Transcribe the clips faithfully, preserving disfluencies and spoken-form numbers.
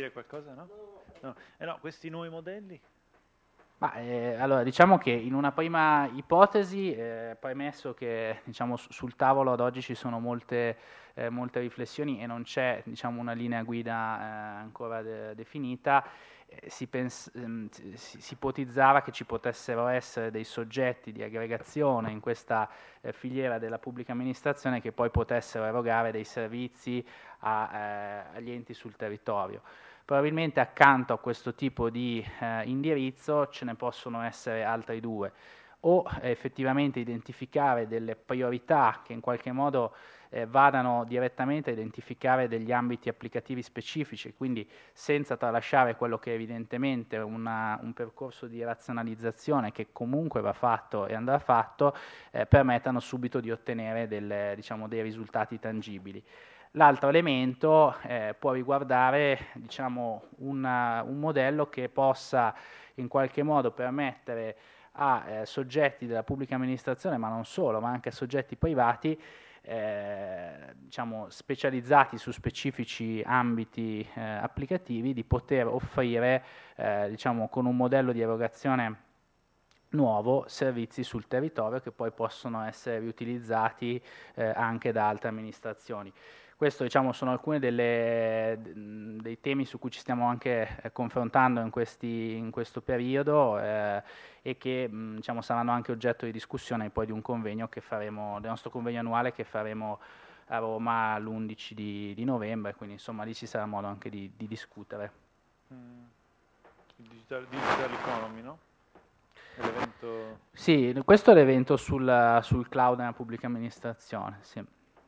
dire qualcosa, no? No, eh no, questi nuovi modelli? Ma, eh, allora, diciamo che in una prima ipotesi, eh, premesso che diciamo, su- sul tavolo ad oggi ci sono molte, eh, molte riflessioni e non c'è diciamo, una linea guida eh, ancora de- definita, eh, si, pens- ehm, si, si ipotizzava che ci potessero essere dei soggetti di aggregazione in questa eh, filiera della pubblica amministrazione che poi potessero erogare dei servizi a, eh, agli enti sul territorio. Probabilmente accanto a questo tipo di eh, indirizzo ce ne possono essere altri due, o eh, effettivamente identificare delle priorità che in qualche modo eh, vadano direttamente a identificare degli ambiti applicativi specifici, quindi senza tralasciare quello che è evidentemente una, un percorso di razionalizzazione che comunque va fatto e andrà fatto, eh, permettano subito di ottenere delle, diciamo, dei risultati tangibili. L'altro elemento eh, può riguardare diciamo, una, un modello che possa in qualche modo permettere a eh, soggetti della pubblica amministrazione, ma non solo, ma anche a soggetti privati, eh, diciamo, specializzati su specifici ambiti eh, applicativi, di poter offrire eh, diciamo, con un modello di erogazione nuovo servizi sul territorio che poi possono essere riutilizzati eh, anche da altre amministrazioni. Questo diciamo, sono alcuni delle, dei temi su cui ci stiamo anche eh, confrontando in, questi, in questo periodo eh, e che mh, diciamo, saranno anche oggetto di discussione poi di un convegno che faremo, del nostro convegno annuale che faremo a Roma l'undici di, di novembre, quindi insomma lì ci sarà modo anche di, di discutere. Mm. Digital, digital economy, no? L'evento... Sì, questo è l'evento sul, sul cloud nella pubblica amministrazione, sì.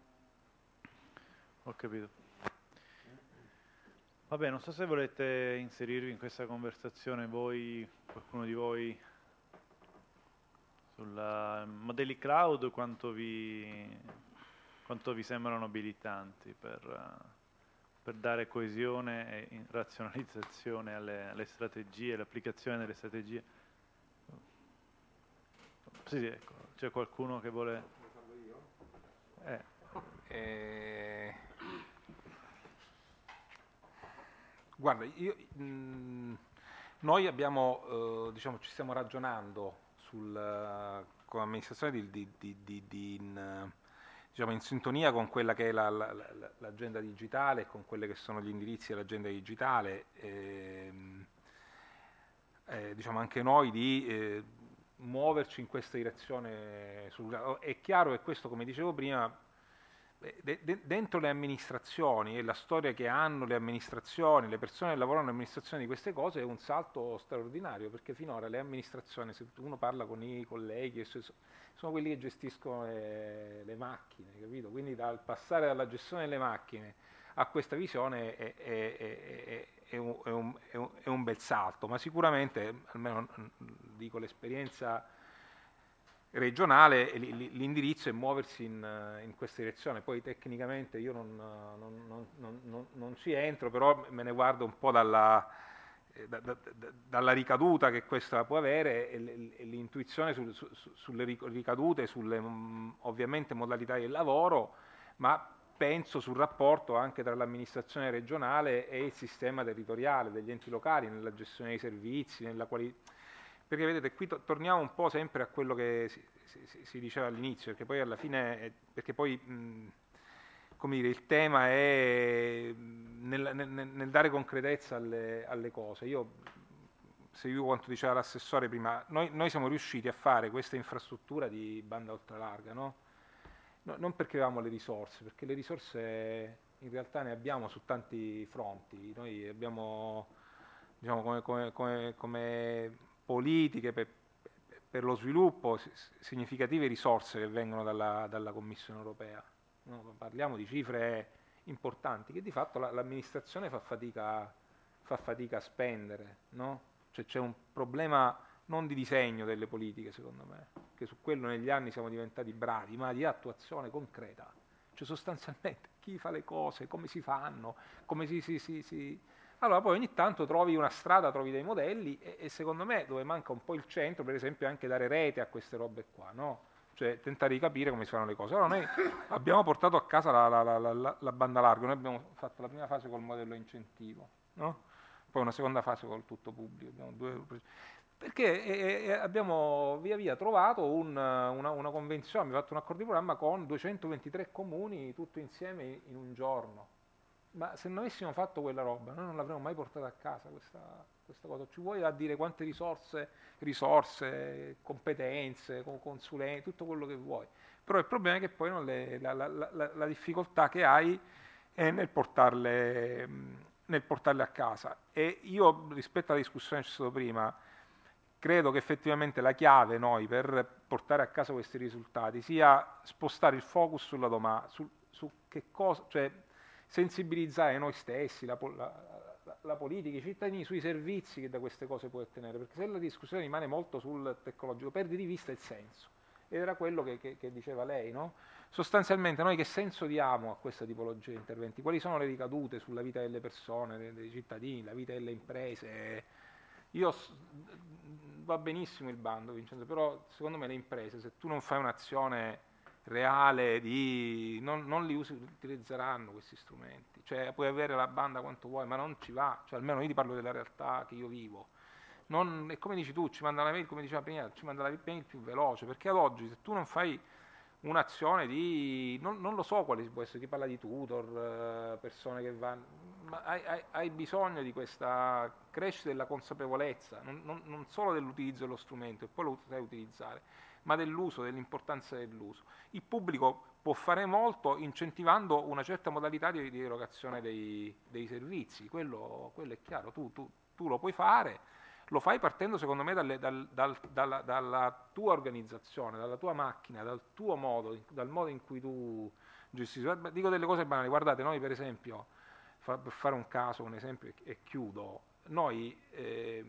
Ho capito. Vabbè, non so se volete inserirvi in questa conversazione voi, qualcuno di voi, sulla modelli cloud, quanto vi, quanto vi sembrano abilitanti per, per dare coesione e razionalizzazione alle, alle strategie, l'applicazione delle strategie. Sì, sì, ecco, c'è qualcuno che vuole... Eh. Eh, guarda, io, mh, noi abbiamo, eh, diciamo, ci stiamo ragionando sul, uh, con l'amministrazione di, di, di, di, di in, diciamo, in sintonia con quella che è la, la, la, l'agenda digitale e con quelli che sono gli indirizzi dell'agenda digitale. Eh, eh, diciamo anche noi di eh, muoverci in questa direzione. Sul, è chiaro che questo, come dicevo prima, De, de, dentro le amministrazioni e la storia che hanno le amministrazioni, le persone che lavorano nell'amministrazione di queste cose è un salto straordinario, perché finora le amministrazioni, se uno parla con i colleghi, sono quelli che gestiscono le, le macchine, capito? Quindi dal passare dalla gestione delle macchine a questa visione è, è, è, è, un, è, un, è, un, è un bel salto, ma sicuramente, almeno dico l'esperienza regionale, l'indirizzo è muoversi in, in questa direzione. Poi tecnicamente io non, non, non, non, non ci entro, però me ne guardo un po' dalla, da, da, da, dalla ricaduta che questa può avere e, e l'intuizione sul, su, sulle ricadute, sulle ovviamente modalità del lavoro, ma penso sul rapporto anche tra l'amministrazione regionale e il sistema territoriale degli enti locali nella gestione dei servizi, nella qualità. Perché vedete, qui to- torniamo un po' sempre a quello che si, si, si diceva all'inizio, perché poi alla fine, è, perché poi, mh, come dire, il tema è nel, nel, nel dare concretezza alle, alle cose. Io seguivo quanto diceva l'assessore prima, noi, noi siamo riusciti a fare questa infrastruttura di banda ultralarga, no? No, non perché avevamo le risorse, perché le risorse in realtà ne abbiamo su tanti fronti. Noi abbiamo, diciamo, come, come, come, come politiche per, per lo sviluppo significative risorse che vengono dalla, dalla Commissione europea. No? Parliamo di cifre importanti che di fatto la, l'amministrazione fa fatica, fa fatica a spendere, no? Cioè c'è un problema non di disegno delle politiche, secondo me, che su quello negli anni siamo diventati bravi, ma di attuazione concreta. Cioè sostanzialmente chi fa le cose, come si fanno, come si... si, si, si allora poi ogni tanto trovi una strada, trovi dei modelli e, e secondo me dove manca un po' il centro, per esempio, è anche dare rete a queste robe qua, no? Cioè tentare di capire come si fanno le cose. Allora noi abbiamo portato a casa la, la, la, la, la banda larga, noi abbiamo fatto la prima fase col modello incentivo, no? Poi una seconda fase col tutto pubblico, abbiamo due, perché eh, eh, abbiamo via via trovato un, una, una convenzione, abbiamo fatto un accordo di programma con duecentoventitré comuni tutto insieme in un giorno. Ma se non avessimo fatto quella roba, noi non l'avremmo mai portata a casa questa, questa cosa. Ci vuoi a dire quante risorse, risorse, competenze, consulenti, tutto quello che vuoi. Però il problema è che poi non le, la, la, la, la difficoltà che hai è nel portarle, nel portarle a casa. E io, rispetto alla discussione che c'è stata prima, credo che effettivamente la chiave noi per portare a casa questi risultati sia spostare il focus sulla domanda, su, su che cosa, cioè sensibilizzare noi stessi, la, la, la, la politica, i cittadini sui servizi che da queste cose puoi ottenere, perché se la discussione rimane molto sul tecnologico perdi di vista il senso. Ed era quello che, che, che diceva lei, no? Sostanzialmente noi che senso diamo a questa tipologia di interventi? Quali sono le ricadute sulla vita delle persone, dei, dei cittadini, la vita delle imprese? Io va benissimo il bando, Vincenzo, però secondo me le imprese, se tu non fai un'azione reale di non, non li usi, utilizzeranno questi strumenti. Cioè puoi avere la banda quanto vuoi, ma non ci va. Cioè, almeno io ti parlo della realtà che io vivo. Non, e come dici tu, ci manda la mail, come diceva prima, ci manda la mail più veloce, perché ad oggi se tu non fai un'azione di, non, non lo so quale può essere, chi parla di tutor, persone che vanno, ma hai, hai, hai bisogno di questa crescita della consapevolezza, non, non, non solo dell'utilizzo dello strumento, e poi lo sai utilizzare, ma dell'uso, dell'importanza dell'uso. Il pubblico può fare molto incentivando una certa modalità di, di erogazione dei, dei servizi, quello, quello è chiaro, tu, tu, tu lo puoi fare. Lo fai partendo secondo me dalle, dal, dal, dalla, dalla tua organizzazione, dalla tua macchina, dal tuo modo, dal modo in cui tu gestisci. Dico delle cose banali, guardate, noi per esempio, fa, per fare un caso, un esempio e chiudo, noi eh,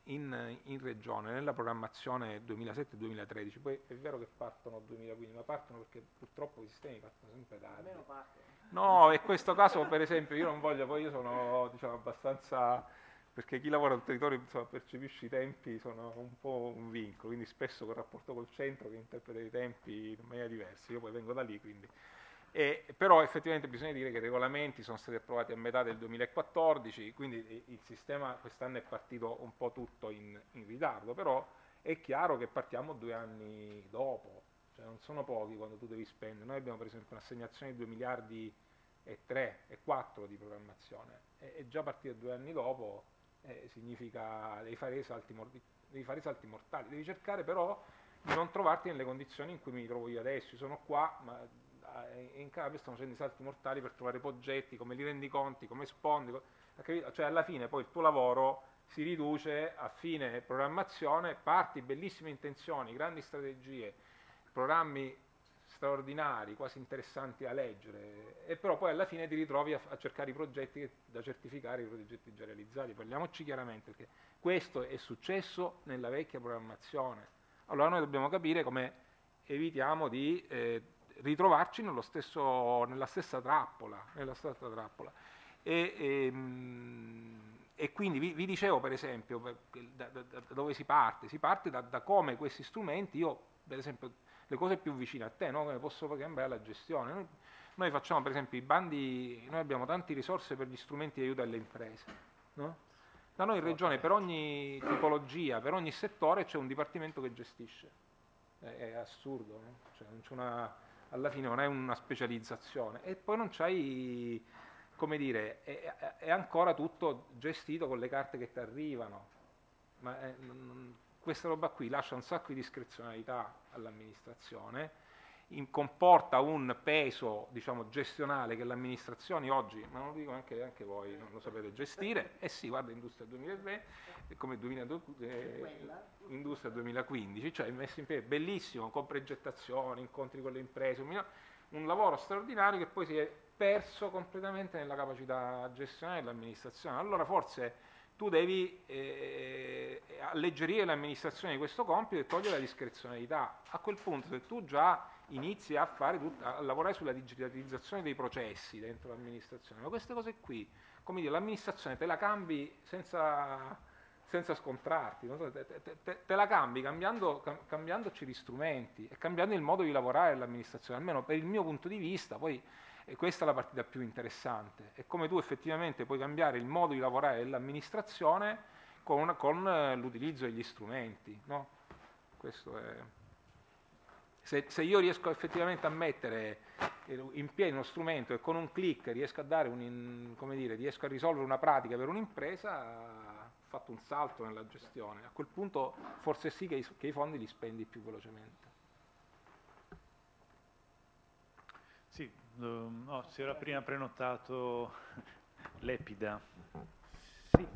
in, in regione, nella programmazione duemilasette duemilatredici, poi è vero che partono duemilaquindici, ma partono perché purtroppo i sistemi partono sempre tardi. No, in questo caso per esempio io non voglio, poi io sono diciamo abbastanza... perché chi lavora al territorio insomma, percepisce i tempi, sono un po' un vincolo, quindi spesso col rapporto col centro che interpreta i tempi in maniera diversa, io poi vengo da lì, quindi. E, però effettivamente bisogna dire che i regolamenti sono stati approvati a metà del duemilaquattordici, quindi il sistema quest'anno è partito un po' tutto in, in ritardo, però è chiaro che partiamo due anni dopo, cioè non sono pochi quando tu devi spendere. Noi abbiamo per esempio un'assegnazione di due miliardi e tre e quattro di programmazione, e, e già partire due anni dopo Eh, significa devi fare, salti devi fare i salti mortali, devi cercare però di non trovarti nelle condizioni in cui mi trovo io adesso. Io sono qua, ma in Calabria stiamo facendo i salti mortali per trovare progetti, come li rendi conti, come spondi, cioè alla fine poi il tuo lavoro si riduce a fine programmazione, parti, bellissime intenzioni, grandi strategie, programmi straordinari, quasi interessanti da leggere, e però poi alla fine ti ritrovi a, a cercare i progetti che, da certificare, i progetti già realizzati. Parliamoci chiaramente, perché questo è successo nella vecchia programmazione. Allora noi dobbiamo capire come evitiamo di eh, ritrovarci nello stesso, nella stessa trappola, nella stessa trappola. E, e, e quindi vi, vi dicevo per esempio da, da, da dove si parte, si parte da, da come questi strumenti, io per esempio le cose più vicine a te, no? Come posso cambiare la gestione. Noi, noi facciamo per esempio i bandi, noi abbiamo tante risorse per gli strumenti di aiuto alle imprese, no? Da noi in regione per ogni tipologia, per ogni settore c'è un dipartimento che gestisce. È, è assurdo, no? Cioè non c'è una, alla fine non è una specializzazione, e poi non c'hai, come dire, è, è ancora tutto gestito con le carte che ti arrivano. Ma è, non, questa roba qui lascia un sacco di discrezionalità all'amministrazione, in, comporta un peso diciamo gestionale che le amministrazioni oggi, ma non lo dico anche, anche voi, non lo sapete gestire. Eh sì, guarda Industria duemilaventi, come duemiladodici, eh, Industria duemilaquindici, cioè messo in piedi, bellissimo, con progettazione, incontri con le imprese, un, un lavoro straordinario che poi si è perso completamente nella capacità gestionale dell'amministrazione. Allora forse tu devi eh, alleggerire l'amministrazione di questo compito e togliere la discrezionalità. A quel punto, se tu già inizi a, fare tut- a lavorare sulla digitalizzazione dei processi dentro l'amministrazione, ma queste cose qui, come dire, l'amministrazione te la cambi senza, senza scontrarti, no? te, te, te, te la cambi cambiando, cam- cambiandoci gli strumenti e cambiando il modo di lavorare dell'amministrazione, almeno per il mio punto di vista. Poi E questa è la partita più interessante, è come tu effettivamente puoi cambiare il modo di lavorare dell'amministrazione con, una- con eh, l'utilizzo degli strumenti, no? Questo è... Se, se io riesco effettivamente a mettere in piedi uno strumento e con un click riesco a dare un, in- come dire, riesco a risolvere una pratica per un'impresa, ho fatto un salto nella gestione. A quel punto forse sì che i, che i fondi li spendi più velocemente. Sì, lo- no, si era prima prenotato l'Epida.